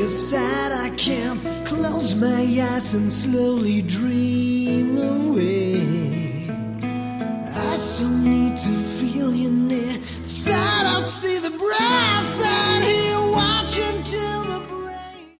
decide I can't close my eyes and slowly dream away. I so need to feel you near. Side I see the breath that here watching till